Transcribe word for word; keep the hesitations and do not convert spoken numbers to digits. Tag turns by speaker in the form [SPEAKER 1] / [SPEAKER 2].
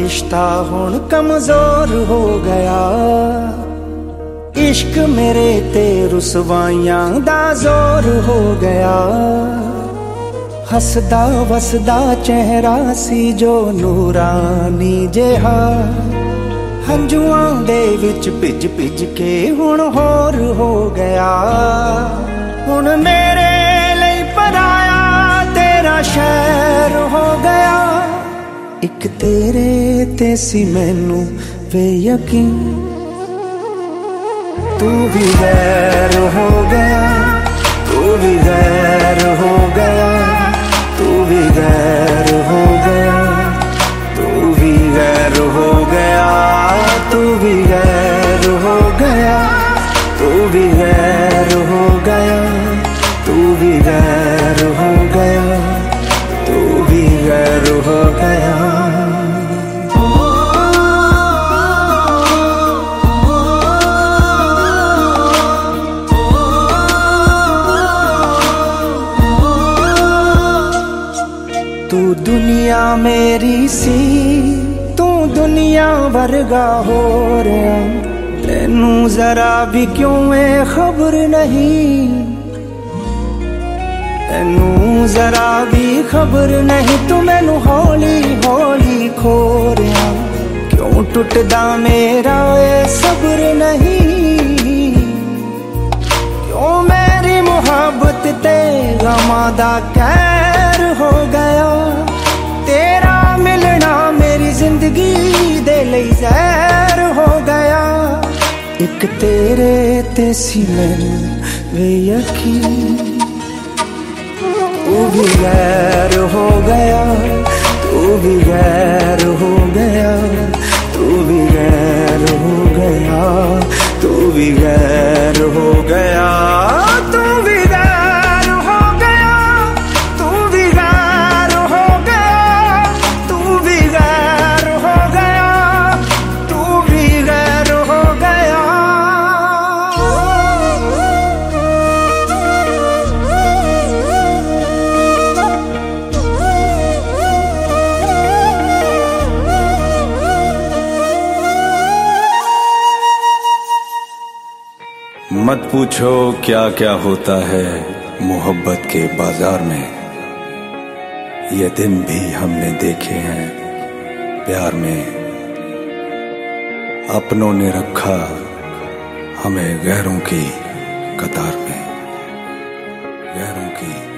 [SPEAKER 1] रिश्ता हुण कमजोर हो गया। इश्क मेरे ते रुसवाइयां दा जोर हो गया। हसदा वसदा चेहरा सी जो नूरानी जिहा, हंजुआं दे विच भिज भिज के हुण होर हो गया। हुण मेरे लई पराया तेरा शहर हो गया। इक तेरे ते सी मैनू वे यकीन, तू भी गैर हो गया, तू भी गैर हो गया, तू भी गैर हो गया, तू भी गैर हो गया, तू भी गैर हो गया, तू भी गैर हो गया, तू भी गैर हो गया, तू भी गैर हो गया। तू दुनिया मेरी सी, तू दुनिया वर्गा हो रहा, तेनू जरा भी क्यों है खबर नहीं, तेनू जरा भी खबर नहीं। तू मैनू हौली हौली खो रहा, क्यों टुटदा मेरा ये सब्र नहीं, क्यों मेरी मुहब्बत ते गमां दा कहर हो गया। तेरा मिलना मेरी जिंदगी दे लई जहर हो गया। एक तेरे ते सी मैनू वे यकीन, तू भी गैर हो गया, तू भी गैर हो गया, तू भी गैर हो गया, तू भी गैर हो गया, तू भी गैर हो गया, तू भी गैर हो गया, तू भी गैर हो गया, तू भी गैर हो गया।
[SPEAKER 2] मत पूछो क्या क्या होता है मोहब्बत के बाजार में, ये दिन भी हमने देखे हैं प्यार में। अपनों ने रखा हमें गैरों की कतार में, गैरों की